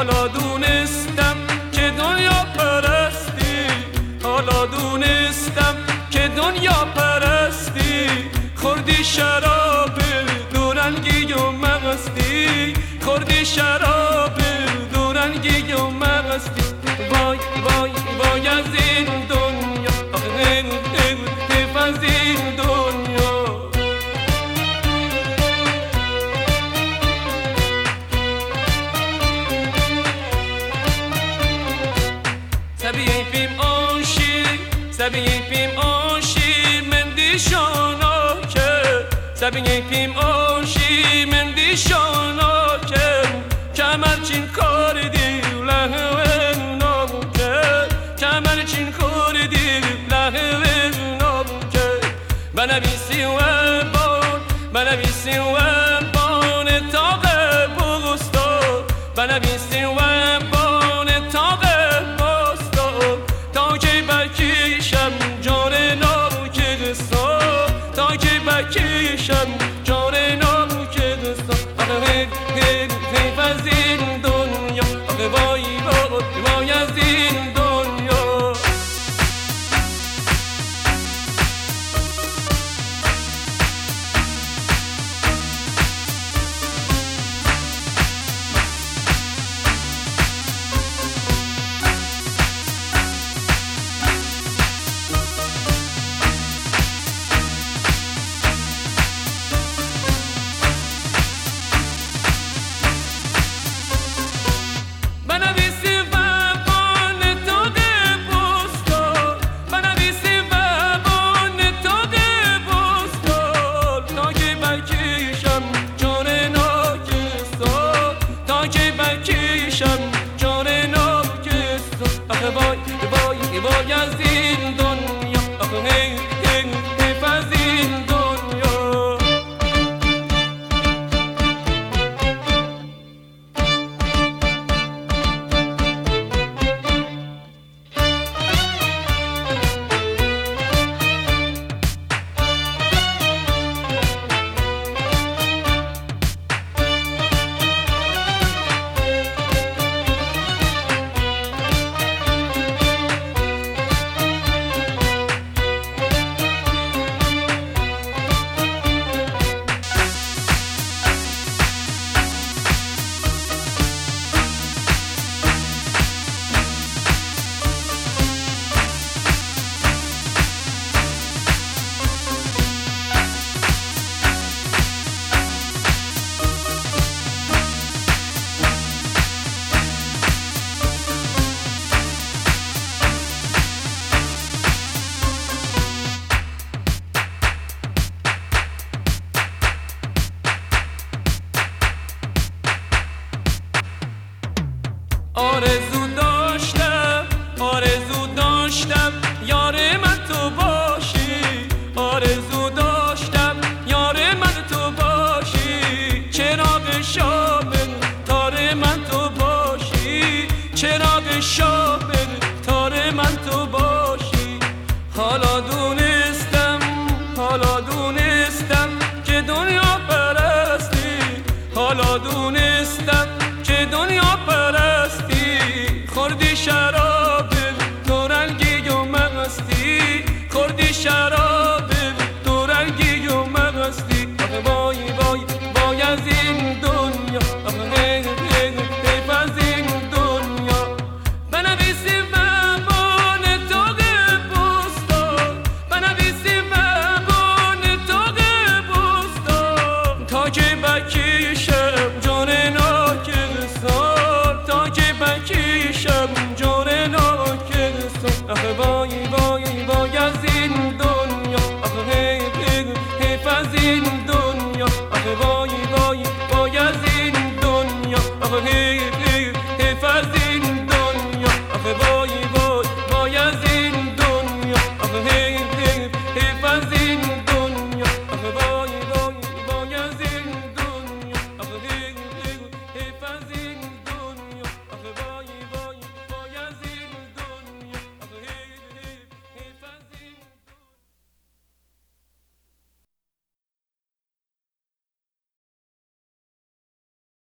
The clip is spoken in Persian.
حالا دونستم که دنیا پرستی، حالا دونستم که دنیا پرستی. خوردی شراب دورنگی و مغستی، خوردی شراب دورنگی و مغستی. وای وای وای از این دنیا، حیف از این دنیا. Sabiyim aşık, sabiyim aşık men dişana ke. Sabiyim aşık men dişana ke. Kemer çin kardi lehven nabke, kemer çin kardi lehven nabke. Bana bir sivan, bana bir sivan, bana tabe busta. Bana bir sivan, bana tabe. کشم جان نام که دوستا. حیف از این دنیا، وای وای از این دنیا. وای وای وای از این دنیا، حیف از این دنیا. آرزو